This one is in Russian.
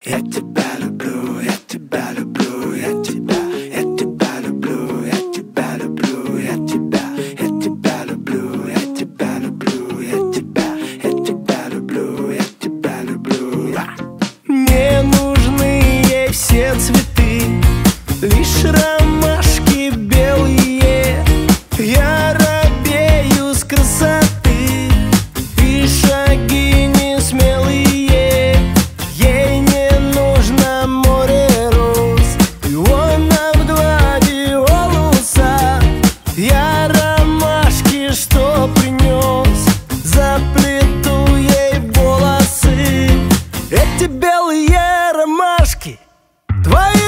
Я тебя люблю, я тебя люблю, я тебя люблю, я тебя люблю, я тебя люблю, я тебя люблю, я тебя люблю, я тебя люблю. Не нужны ей все цветы, лишь ромашки белые. Я робею с красоты, и шаги не смелые. Ей не нужно море роз, пиона в два виолуса. Я ромашки, что принес, заплету ей волосы. Эти белые ромашки твои.